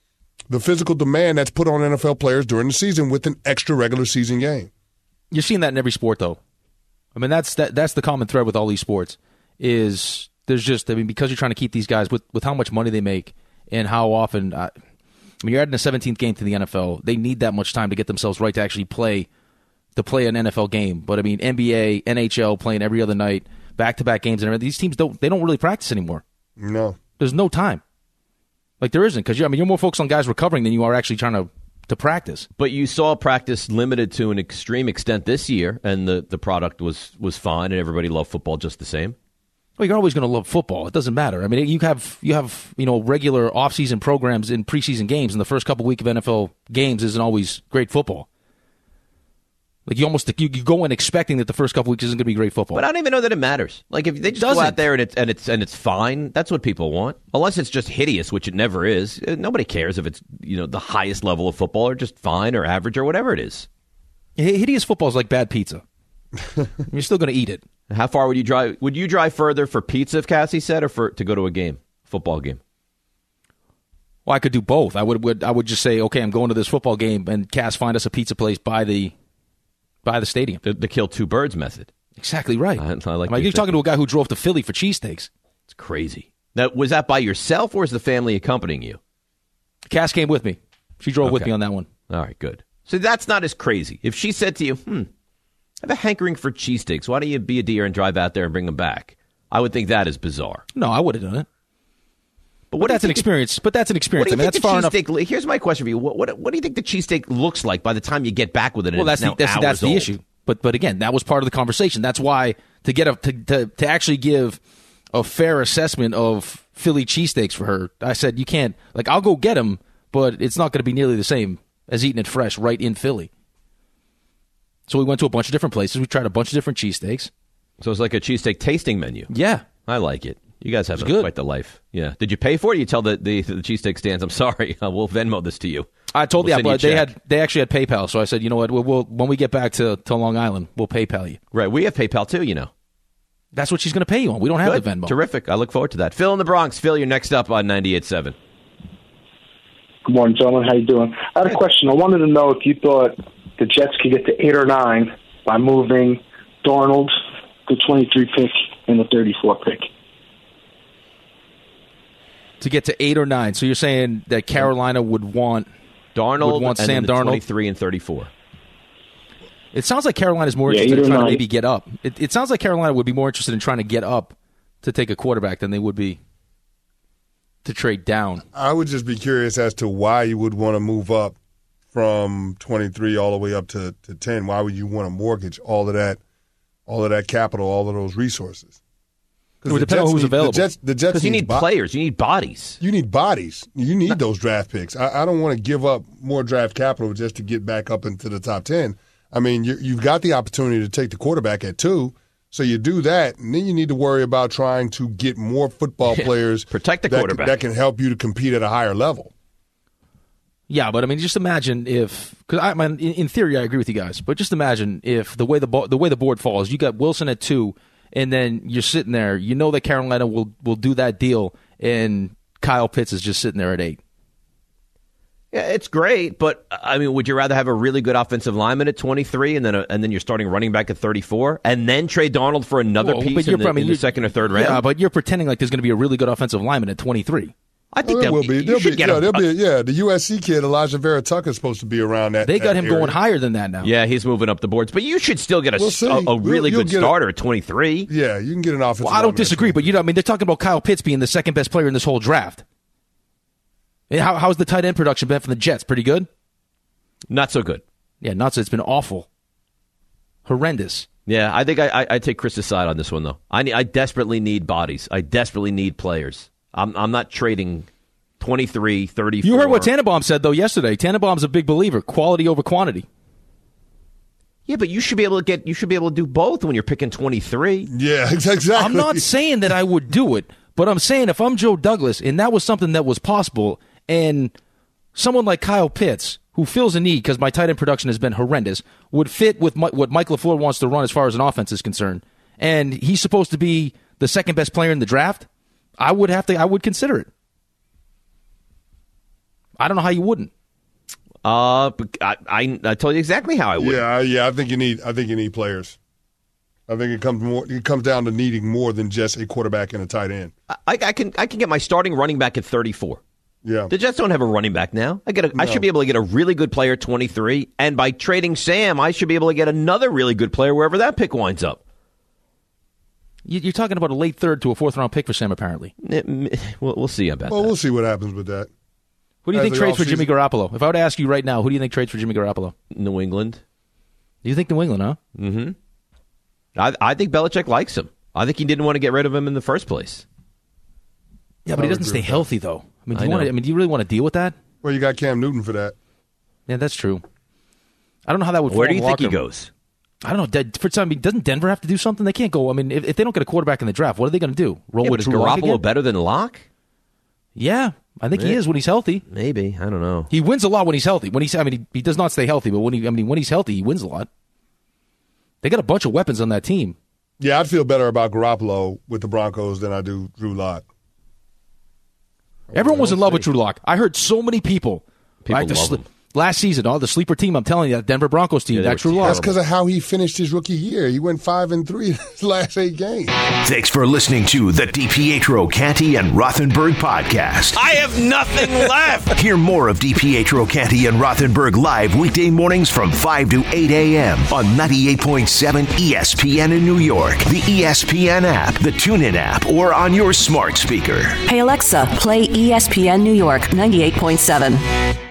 demand that's put on NFL players during the season with an extra regular season game. You're seeing that in every sport, though. I mean, that's the common thread with all these sports is there's just, I mean, because you're trying to keep these guys with how much money they make and how often, you're adding a 17th game to the NFL. They need that much time to get themselves right to actually play an NFL game. But, I mean, NBA, NHL playing every other night, back-to-back games, and everything. These teams don't really practice anymore. No. There's no time. Like, there isn't, because you're more focused on guys recovering than you are actually trying to practice. But you saw practice limited to an extreme extent this year, and the product was fine, and everybody loved football just the same. Well, you're always going to love football. It doesn't matter. I mean, you have regular off-season programs in preseason games, and the first couple weeks of NFL games isn't always great football. Like you go in expecting that the first couple weeks isn't going to be great football. But I don't even know that it matters. Like if they just go out there and it's fine, that's what people want. Unless it's just hideous, which it never is. Nobody cares if it's the highest level of football or just fine or average or whatever it is. Hideous football is like bad pizza. You're still going to eat it. How far would you drive? Would you drive further for pizza, if Cassie said, or to go to a football game? Well, I could do both. I would just say, okay, I'm going to this football game, and Cass, find us a pizza place by the stadium. The kill two birds method. Exactly right. I like. You're talking to a guy who drove to Philly for cheesesteaks. It's crazy. Now, was that by yourself, or was the family accompanying you? Cass came with me. She drove with me on that one. All right, good. So that's not as crazy. If she said to you, I have a hankering for cheesesteaks. Why don't you be a dear and drive out there and bring them back? I would think that is bizarre. No, I would have done it. But that's an experience. That's far enough. Here's my question for you. What do you think the cheesesteak looks like by the time you get back with it? Well, that's the issue. But again, that was part of the conversation. That's why to actually give a fair assessment of Philly cheesesteaks for her, I said you can't. Like, I'll go get them, but it's not going to be nearly the same as eating it fresh right in Philly. So we went to a bunch of different places. We tried a bunch of different cheesesteaks. So it's like a cheesesteak tasting menu. Yeah, I like it. You guys have quite the life. Yeah. Did you pay for it? You tell the cheesesteak stands, I'm sorry, we'll Venmo this to you. I told but they actually had PayPal, so I said, you know what, we'll when we get back to Long Island, we'll PayPal you. Right, we have PayPal too, That's what she's going to pay you on. We don't have the Venmo. Terrific. I look forward to that. Phil in the Bronx. Phil, you're next up on 98.7. Good morning, gentlemen. How you doing? I had a question. I wanted to know if you thought the Jets could get to 8 or 9 by moving Darnold, the 23 pick, and the 34 pick. To get to 8 or 9. So you're saying that Carolina would want Darnold and Sam Darnold 23 and 34. It sounds like Carolina's more interested in trying to maybe get up. It sounds like Carolina would be more interested in trying to get up to take a quarterback than they would be to trade down. I would just be curious as to why you would want to move up from 23 all the way up to 10. Why would you want to mortgage all of that capital, all of those resources? It would depend on who's available. The Jets because you need players. You need bodies. You need bodies. You need those draft picks. I don't want to give up more draft capital just to get back up into the top 10. I mean, you've got the opportunity to take the quarterback at 2, so you do that, and then you need to worry about trying to get more football players protect the quarterback that can help you to compete at a higher level. Yeah, but I mean, just imagine if, because in theory, I agree with you guys, but just imagine if the way the board falls, you got Wilson at 2, and then you're sitting there, you know that Carolina will do that deal, and Kyle Pitts is just sitting there at 8. Yeah, it's great, but I mean, would you rather have a really good offensive lineman at 23 and then you're starting running back at 34 and then trade Darnold for another piece in the second or third round? Yeah, but you're pretending like there's going to be a really good offensive lineman at 23. I think there will be. The USC kid Elijah Vera Tucker is supposed to be around that. They got him area. going higher than that now. Yeah, he's moving up the boards, but you should still get a really good starter at 23. Yeah, you can get an offensive. Well, I don't disagree, but they're talking about Kyle Pitts being the second best player in this whole draft. And how's the tight end production been from the Jets? Pretty good? Not so good. Yeah, not so. It's been awful. Horrendous. Yeah, I think I take Chris's side on this one, though. I desperately need bodies. I desperately need players. I'm not trading 23, 34. You heard what Tannenbaum said, though, yesterday. Tannenbaum's a big believer. Quality over quantity. Yeah, but you should be able to do both when you're picking 23. Yeah, exactly. I'm not saying that I would do it, but I'm saying if I'm Joe Douglas and that was something that was possible, and someone like Kyle Pitts, who feels a need because my tight end production has been horrendous, would fit with what Mike LaFleur wants to run as far as an offense is concerned, and he's supposed to be the second best player in the draft, I would consider it. I don't know how you wouldn't. But I told you exactly how I would. Yeah. I think you need players. I think it comes down to needing more than just a quarterback and a tight end. I can get my starting running back at 34. Yeah. The Jets don't have a running back now. I should be able to get a really good player at 23, and by trading Sam, I should be able to get another really good player wherever that pick winds up. You're talking about a late third to a fourth-round pick for Sam, apparently. We'll see about that. Well, we'll see what happens with that. Who do you think trades for Jimmy Garoppolo? If I were to ask you right now, who do you think trades for Jimmy Garoppolo? New England. You think New England, huh? Mm-hmm. I think Belichick likes him. I think he didn't want to get rid of him in the first place. Yeah, but he doesn't stay healthy, though. Do you really want to deal with that? Well, you got Cam Newton for that. Yeah, that's true. I don't know how that would. Where do you think he goes? I don't know. Doesn't Denver have to do something? They can't go. I mean, if they don't get a quarterback in the draft, what are they going to do? Roll with Drew Lock again? Garoppolo better than Locke? Yeah, I think he is when he's healthy. Maybe, I don't know. He wins a lot when he's healthy. He does not stay healthy, but when he's healthy, he wins a lot. They got a bunch of weapons on that team. Yeah, I'd feel better about Garoppolo with the Broncos than I do Drew Lock. Everyone was in love with Drew Lock. I heard so many people love him. Last season, the sleeper team, I'm telling you, that Denver Broncos team, that Drew Lock. That's because of how he finished his rookie year. He went 5-3 in his last 8 games. Thanks for listening to the DiPietro, Canty, and Rothenberg podcast. I have nothing left. Hear more of DiPietro, Canty, and Rothenberg live weekday mornings from 5 to 8 a.m. on 98.7 ESPN in New York, the ESPN app, the TuneIn app, or on your smart speaker. Hey, Alexa, play ESPN New York 98.7.